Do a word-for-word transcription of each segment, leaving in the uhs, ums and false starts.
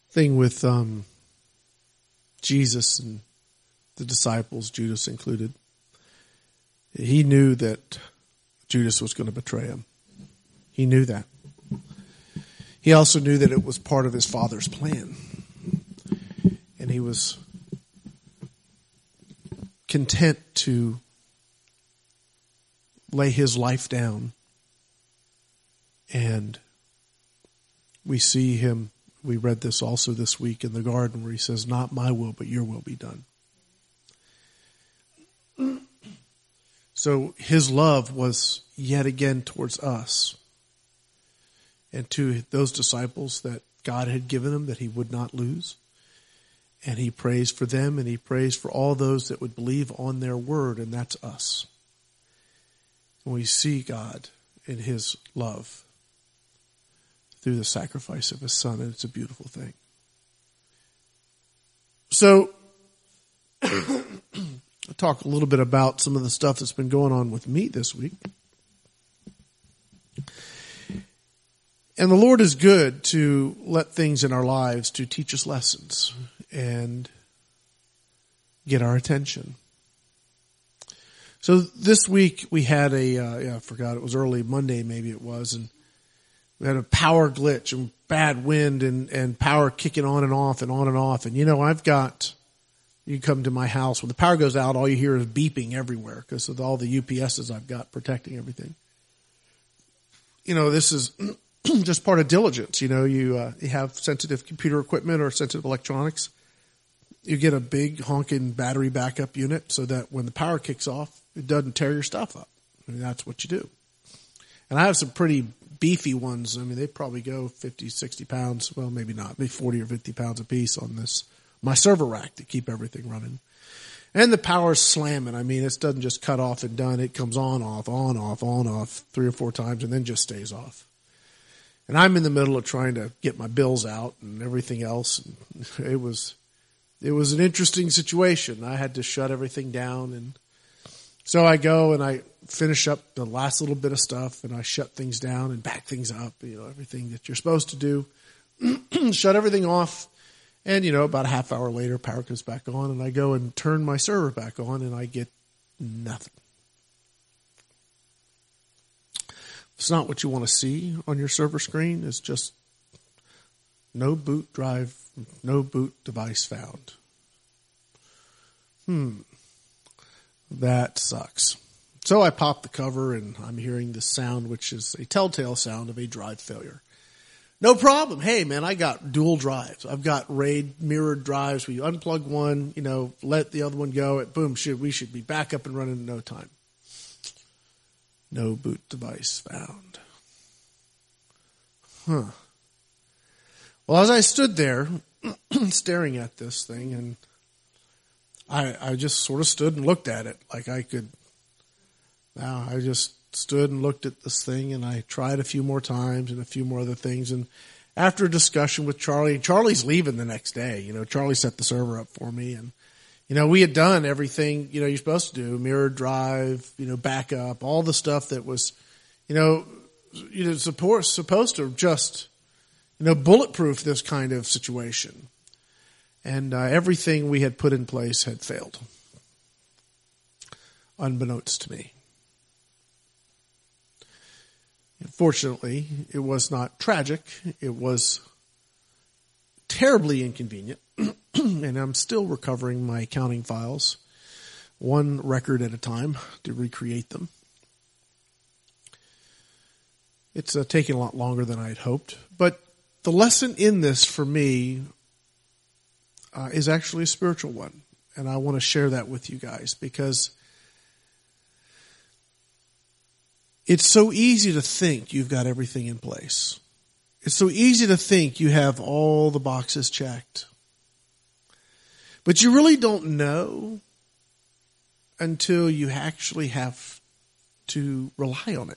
thing with um, Jesus and the disciples, Judas included. He knew that Judas was going to betray him. He knew that. He also knew that it was part of his Father's plan. And he was content to lay his life down. And we see him, we read this also this week in the garden where he says, "Not my will, but your will be done." So his love was yet again towards us and to those disciples that God had given him that he would not lose. And he prays for them, and he prays for all those that would believe on their word, and that's us. And we see God in his love through the sacrifice of his son, and it's a beautiful thing. So, I'll talk a little bit about some of the stuff that's been going on with me this week. And the Lord is good to let things in our lives to teach us lessons and get our attention. So this week we had a, uh, yeah, I forgot, it was early Monday maybe it was, and we had a power glitch and bad wind and, and power kicking on and off and on and off. And you know, I've got, you come to my house, when the power goes out, all you hear is beeping everywhere because of all the U P S's I've got protecting everything. You know, this is just part of diligence. You know, you, uh, you have sensitive computer equipment or sensitive electronics. You get a big honking battery backup unit so that when the power kicks off, it doesn't tear your stuff up. I mean, that's what you do. And I have some pretty beefy ones. I mean, they probably go fifty, sixty pounds. Well, maybe not. Maybe forty or fifty pounds a piece on this, my server rack to keep everything running. And the power's slamming. I mean, it doesn't just cut off and done. It comes on, off, on, off, on, off three or four times and then just stays off. And I'm in the middle of trying to get my bills out and everything else. And it was, it was an interesting situation. I had to shut everything down. And so I go and I finish up the last little bit of stuff and I shut things down and back things up, you know, everything that you're supposed to do. Shut everything off. And, you know, about a half hour later, power comes back on and I go and turn my server back on and I get nothing. It's not what you want to see on your server screen. It's just no boot drive, no boot device found. Hmm. That sucks. So I pop the cover and I'm hearing this sound, which is a telltale sound of a drive failure. No problem. Hey, man, I got dual drives. I've got RAID mirrored drives where you unplug one, you know, let the other one go. It, boom, should, we should be back up and running in no time. No boot device found. Huh. Well, as I stood there staring at this thing, and I, I just sort of stood and looked at it like I could. Now I just stood and looked at this thing, and I tried a few more times and a few more other things. And after a discussion with Charlie, Charlie's leaving the next day. You know, Charlie set the server up for me, and you know, we had done everything, you know, you're supposed to do, mirrored drive, you know, backup, all the stuff that was, you know, you know, support, supposed to just, you know, bulletproof this kind of situation. And uh, everything we had put in place had failed, unbeknownst to me. Fortunately, it was not tragic. It was terribly inconvenient. And I'm still recovering my accounting files, one record at a time, to recreate them. It's uh, taking a lot longer than I had hoped. But the lesson in this for me uh, is actually a spiritual one. And I want to share that with you guys because it's so easy to think you've got everything in place. It's so easy to think you have all the boxes checked. But you really don't know until you actually have to rely on it.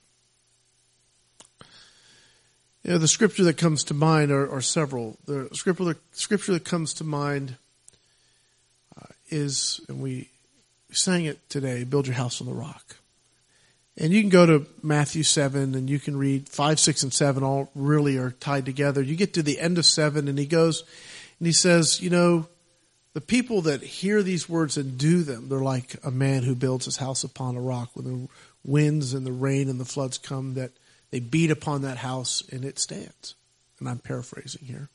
You know, the scripture that comes to mind are, are several. The scripture, the scripture that comes to mind uh, is, and we sang it today, build your house on the rock. And you can go to Matthew seven and you can read five, six, and seven all really are tied together. You get to the end of seven and he goes and he says, you know, the people that hear these words and do them, they're like a man who builds his house upon a rock. When the winds and the rain and the floods come, that they beat upon that house and it stands. And I'm paraphrasing here.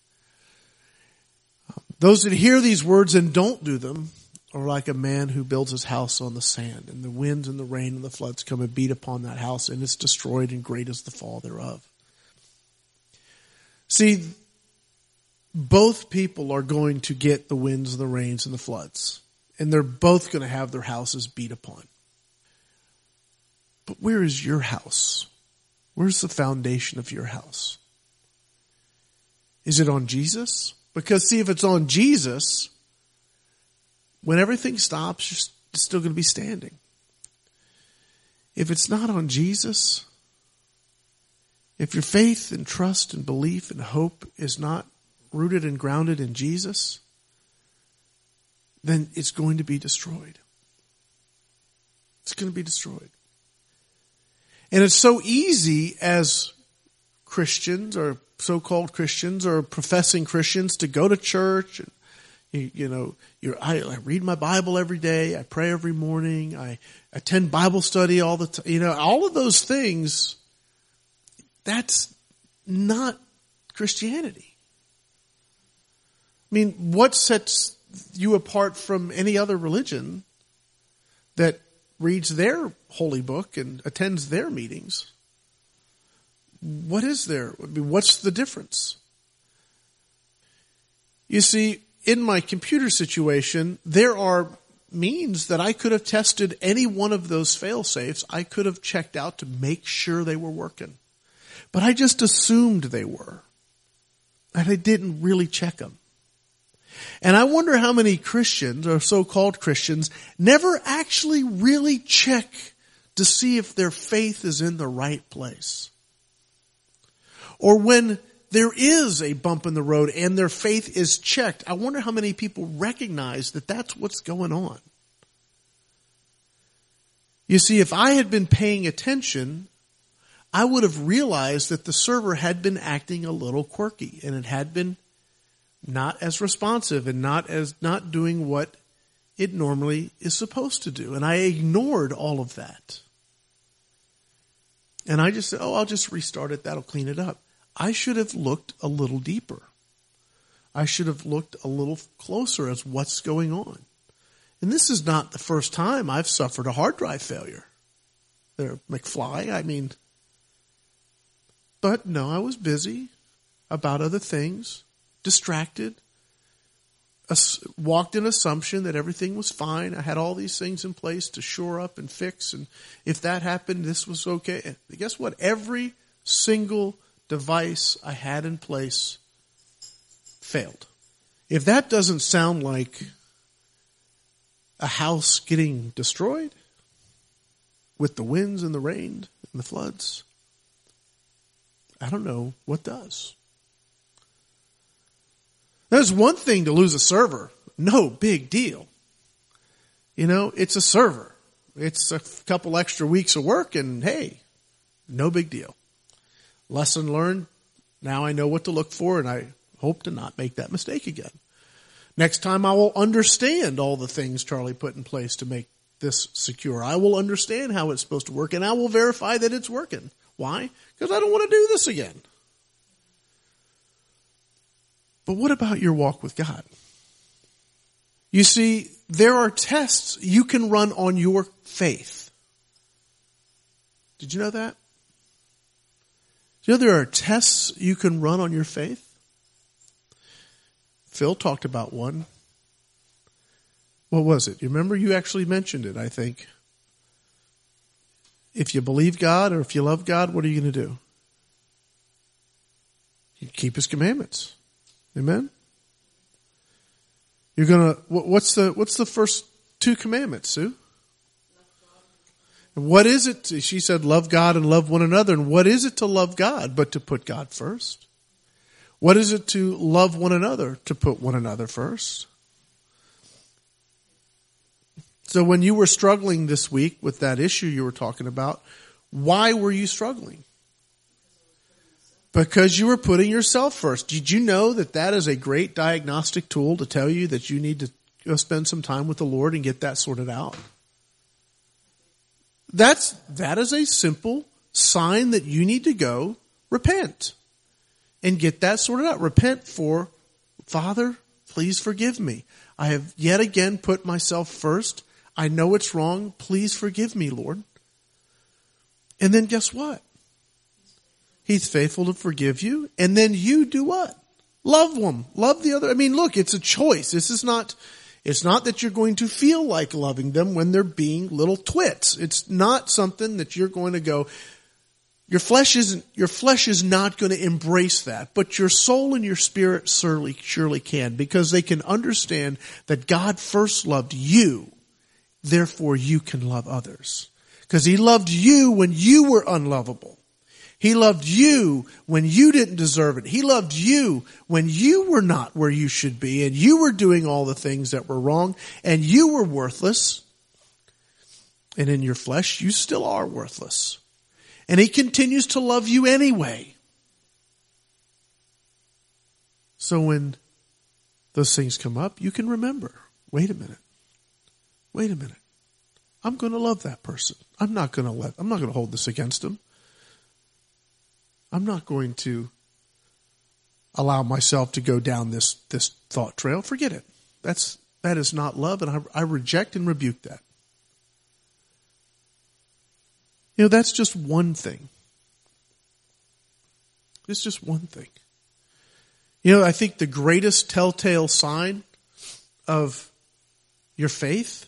Those that hear these words and don't do them are like a man who builds his house on the sand, and the winds and the rain and the floods come and beat upon that house, and it's destroyed, and great is the fall thereof. See, both people are going to get the winds and the rains and the floods, and they're both going to have their houses beat upon. But where is your house? Where's the foundation of your house? Is it on Jesus? Because see, if it's on Jesus, when everything stops, you're still going to be standing. If it's not on Jesus, if your faith and trust and belief and hope is not rooted and grounded in Jesus, then it's going to be destroyed. It's going to be destroyed. And it's so easy as Christians or so-called Christians or professing Christians to go to church and You, you know, you're, I, I read my Bible every day. I pray every morning. I attend Bible study all the time. You know, all of those things, that's not Christianity. I mean, what sets you apart from any other religion that reads their holy book and attends their meetings? What is there? I mean, what's the difference? You see, in my computer situation, there are means that I could have tested any one of those fail-safes. I could have checked out to make sure they were working. But I just assumed they were. And I didn't really check them. And I wonder how many Christians, or so-called Christians, never actually really check to see if their faith is in the right place. Or when there is a bump in the road and their faith is checked, I wonder how many people recognize that that's what's going on. You see, if I had been paying attention, I would have realized that the server had been acting a little quirky and it had been not as responsive and not as not doing what it normally is supposed to do. And I ignored all of that. And I just said, oh, I'll just restart it. That'll clean it up. I should have looked a little deeper. I should have looked a little closer as what's going on. And this is not the first time I've suffered a hard drive failure. There, McFly, I mean. But no, I was busy about other things, distracted, walked in assumption that everything was fine. I had all these things in place to shore up and fix. And if that happened, this was okay. And guess what? Every single device I had in place failed. If that doesn't sound like a house getting destroyed with the winds and the rain and the floods, I don't know what does. There's one thing to lose a server. No big deal. You know, it's a server. It's a couple extra weeks of work and hey, no big deal. Lesson learned. Now I know what to look for and I hope to not make that mistake again. Next time I will understand all the things Charlie put in place to make this secure. I will understand how it's supposed to work and I will verify that it's working. Why? Because I don't want to do this again. But what about your walk with God? You see, there are tests you can run on your faith. Did you know that? Do you know there are tests you can run on your faith? Phil talked about one. What was it? You remember you actually mentioned it, I think. If you believe God or if you love God, what are you going to do? You keep His commandments. Amen? You're going to, what's the, what's the first two commandments, Sue? And what is it? To, she said, love God and love one another. And what is it to love God but to put God first? What is it to love one another? To put one another first. So when you were struggling this week with that issue you were talking about, Why were you struggling? Because you were putting yourself first. Did you know that that is a great diagnostic tool to tell you that you need to go spend some time with the Lord and get that sorted out? That's, that is a simple sign that you need to go repent and get that sorted out. Repent for, Father, please forgive me. I have yet again put myself first. I know it's wrong. Please forgive me, Lord. And then guess what? He's faithful to forgive you. And then you do what? Love them. Love the other. I mean, look, it's a choice. This is not, it's not that you're going to feel like loving them when they're being little twits. It's not something that you're going to go, your flesh isn't, your flesh is not going to embrace that, but your soul and your spirit surely, surely can, because they can understand that God first loved you. Therefore you can love others. Because He loved you when you were unlovable. He loved you when you didn't deserve it. He loved you when you were not where you should be and you were doing all the things that were wrong and you were worthless. And in your flesh, you still are worthless. And He continues to love you anyway. So when those things come up, you can remember, wait a minute, wait a minute. I'm going to love that person. I'm not going to let, I'm not going to hold this against them. I'm not going to allow myself to go down this, this thought trail. Forget it. That's, that is not love, and I, I reject and rebuke that. You know, that's just one thing. It's just one thing. You know, I think the greatest telltale sign of your faith,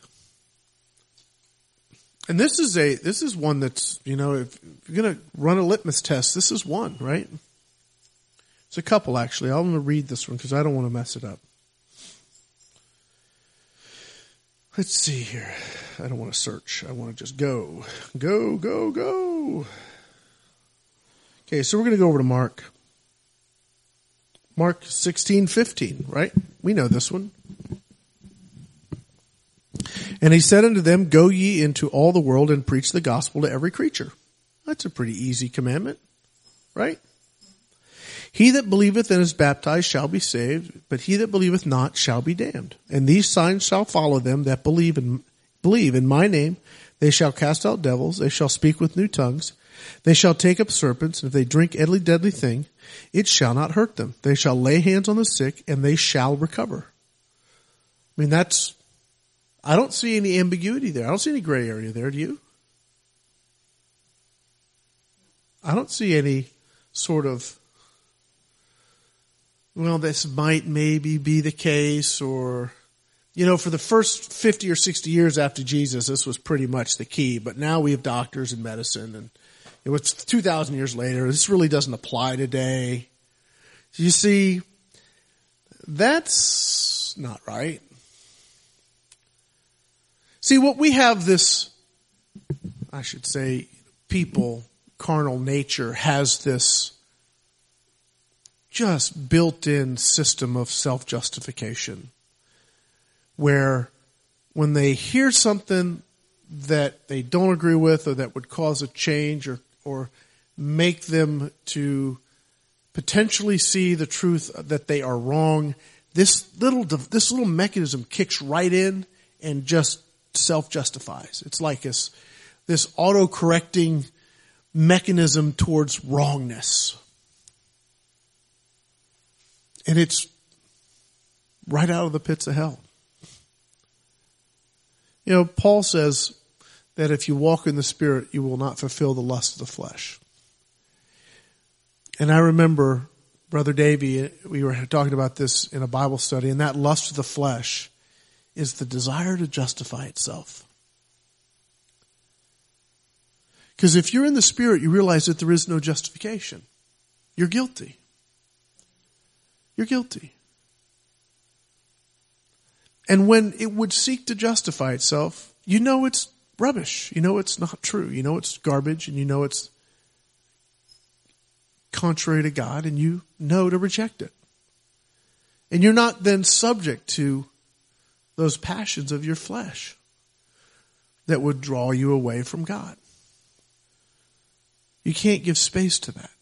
and this is a, this is one that's, you know, if you're going to run a litmus test, this is one, right? It's a couple, actually. I'm going to read this one because I don't want to mess it up. Let's see here. I don't want to search. I want to just go. Go, go, go. Okay, so we're going to go over to Mark. Mark sixteen fifteen, right? We know this one. And He said unto them, go ye into all the world and preach the gospel to every creature. That's a pretty easy commandment, right? He that believeth and is baptized shall be saved, but he that believeth not shall be damned. And these signs shall follow them that believe in, believe in my name. They shall cast out devils. They shall speak with new tongues. They shall take up serpents. And if they drink any deadly thing, it shall not hurt them. They shall lay hands on the sick and they shall recover. I mean, that's, I don't see any ambiguity there. I don't see any gray area there. Do you? I don't see any sort of, well, this might maybe be the case, or, you know, for the first fifty or sixty years after Jesus, this was pretty much the key. But now we have doctors and medicine, and it was two thousand years later. This really doesn't apply today. You see, that's not right. See, what we have this, I should say, people, carnal nature has this just built-in system of self-justification where when they hear something that they don't agree with or that would cause a change or, or make them to potentially see the truth that they are wrong, this little, this little mechanism kicks right in and just self-justifies. It's like this, this auto-correcting mechanism towards wrongness. And it's right out of the pits of hell. You know, Paul says that if you walk in the Spirit, you will not fulfill the lust of the flesh. And I remember, Brother Davey, we were talking about this in a Bible study, and that lust of the flesh is the desire to justify itself. Because if you're in the Spirit, you realize that there is no justification. You're guilty. You're guilty. And when it would seek to justify itself, you know it's rubbish. You know it's not true. You know it's garbage, and you know it's contrary to God, and you know to reject it. And you're not then subject to those passions of your flesh that would draw you away from God. You can't give space to that.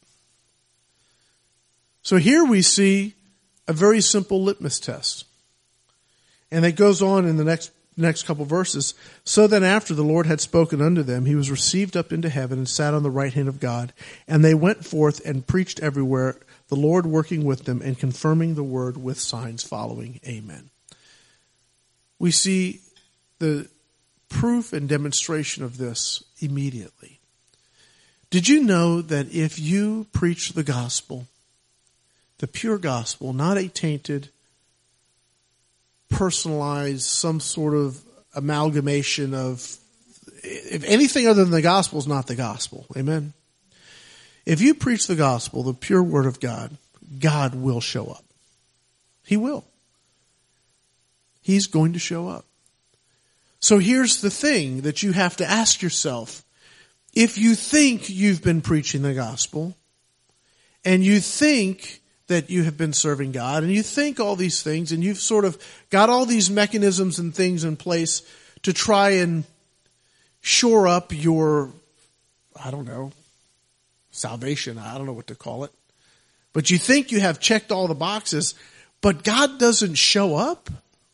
So here we see a very simple litmus test. And it goes on in the next next couple verses. So then after the Lord had spoken unto them, he was received up into heaven and sat on the right hand of God. And they went forth and preached everywhere, the Lord working with them and confirming the word with signs following. Amen. We see the proof and demonstration of this immediately. Did you know that if you preach the gospel, the pure gospel, not a tainted, personalized, some sort of amalgamation of, if anything other than the gospel is not the gospel. Amen. If you preach the gospel, the pure word of God, God will show up. He will. He's going to show up. So here's the thing that you have to ask yourself. If you think you've been preaching the gospel, and you think that you have been serving God, and you think all these things, and you've sort of got all these mechanisms and things in place to try and shore up your, I don't know, salvation, I don't know what to call it. But you think you have checked all the boxes, but God doesn't show up?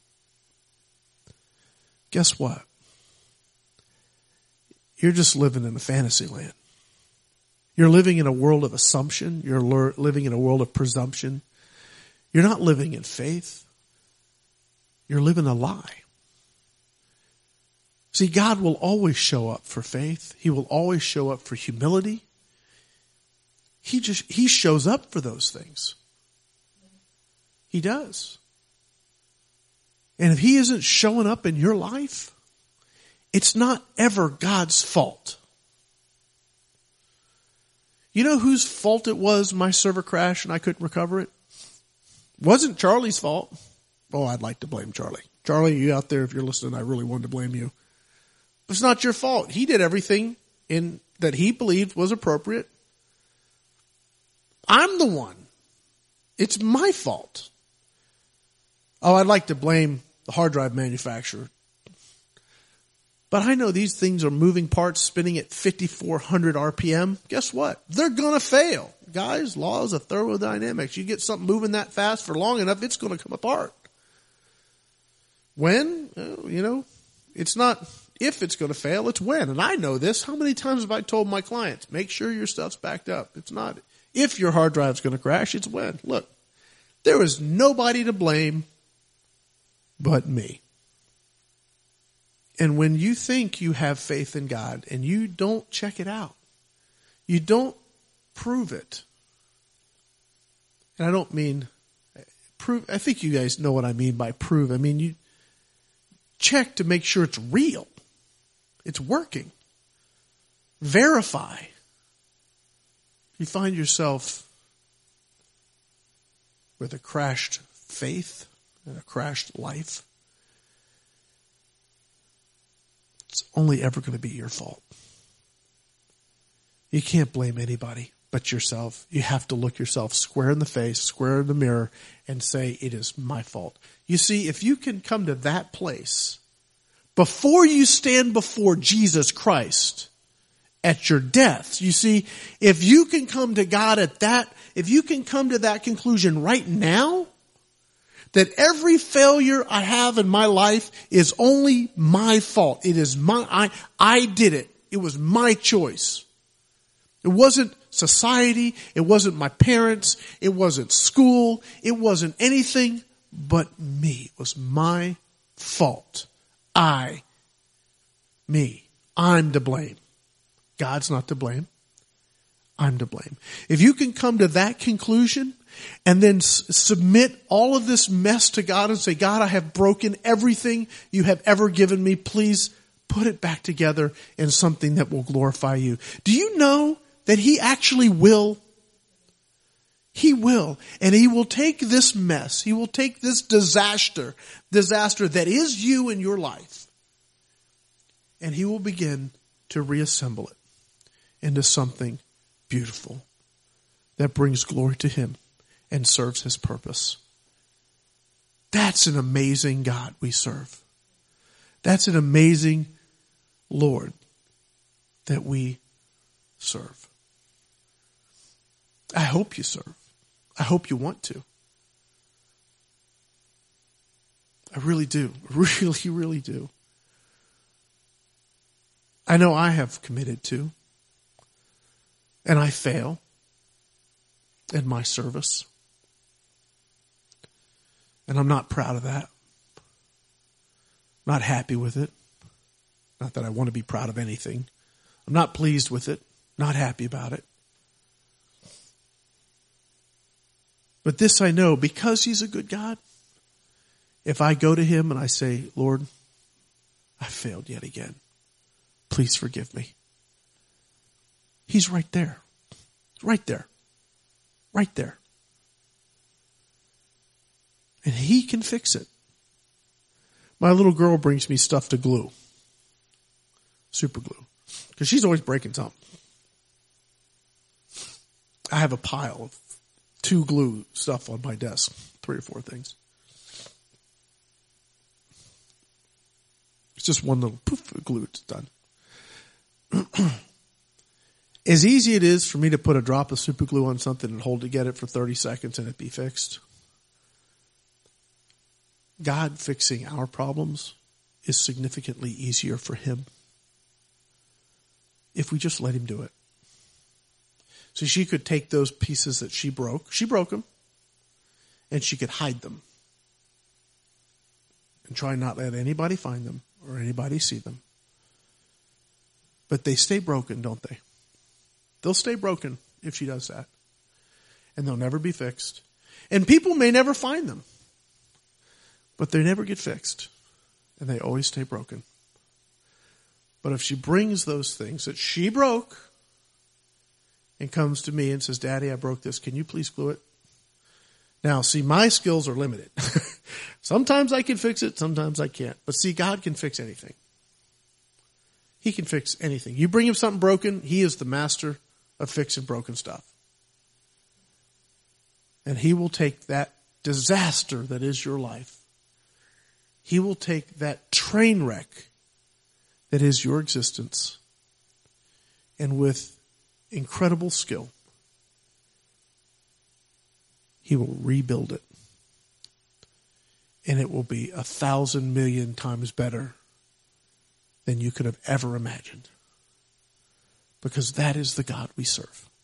Guess what? You're just living in a fantasy land. You're living in a world of assumption. You're living in a world of presumption. You're not living in faith. You're living a lie. See, God will always show up for faith. He will always show up for humility. He just, he shows up for those things. He does. And if he isn't showing up in your life, it's not ever God's fault. You know whose fault it was my server crashed and I couldn't recover it? Wasn't Charlie's fault. Oh, I'd like to blame Charlie. Charlie, you out there, if you're listening, I really wanted to blame you. It's not your fault. He did everything in that he believed was appropriate. I'm the one. It's my fault. Oh, I'd like to blame the hard drive manufacturer. But I know these things are moving parts spinning at fifty-four hundred R P M. Guess what? They're going to fail. Guys, laws of thermodynamics. You get something moving that fast for long enough, it's going to come apart. When? You know, it's not if it's going to fail, it's when. And I know this. How many times have I told my clients, make sure your stuff's backed up. It's not if your hard drive's going to crash, it's when. Look, there is nobody to blame but me. And when you think you have faith in God and you don't check it out, you don't prove it. And I don't mean prove. I think you guys know what I mean by prove. I mean, you check to make sure it's real. It's working. Verify. You find yourself with a crashed faith and a crashed life. It's only ever going to be your fault. You can't blame anybody but yourself. You have to look yourself square in the face, square in the mirror, and say, it is my fault. You see, if you can come to that place before you stand before Jesus Christ at your death, you see, if you can come to God at that, if you can come to that conclusion right now, that every failure I have in my life is only my fault. It is my, I, I did it. It was my choice. It wasn't society. It wasn't my parents. It wasn't school. It wasn't anything but me. It was my fault. I, me, I'm to blame. God's not to blame. I'm to blame. If you can come to that conclusion and then s- submit all of this mess to God and say, God, I have broken everything you have ever given me. Please put it back together in something that will glorify you. Do you know that he actually will? He will. And he will take this mess. He will take this disaster, disaster that is you in your life. And he will begin to reassemble it into something beautiful that brings glory to him and serves his purpose. That's an amazing God we serve. That's an amazing Lord that we serve. I hope you serve. I hope you want to. I really do. Really, really do. I know I have committed to. And I fail in my service. And I'm not proud of that. Not happy with it. Not that I want to be proud of anything. I'm not pleased with it. Not happy about it. But this I know, because he's a good God, if I go to him and I say, Lord, I failed yet again. Please forgive me. He's right there. Right there. Right there. And he can fix it. My little girl brings me stuff to glue. Super glue. Because she's always breaking something. I have a pile of two glue stuff on my desk. Three or four things. It's just one little poof of glue. It's done. As easy it is for me to put a drop of super glue on something and hold to get it for thirty seconds and it be fixed. God fixing our problems is significantly easier for him if we just let him do it. So she could take those pieces that she broke. She broke them. And she could hide them. And try not to let anybody find them or anybody see them. But they stay broken, don't they? They'll stay broken if she does that. And they'll never be fixed. And people may never find them. But they never get fixed. And they always stay broken. But if she brings those things that she broke and comes to me and says, Daddy, I broke this. Can you please glue it? Now, see, my skills are limited. Sometimes I can fix it. Sometimes I can't. But see, God can fix anything. He can fix anything. You bring him something broken, he is the master of fixing broken stuff. And he will take that disaster that is your life. He will take that train wreck that is your existence. And with incredible skill, he will rebuild it. And it will be a thousand million times better than you could have ever imagined. Because that is the God we serve.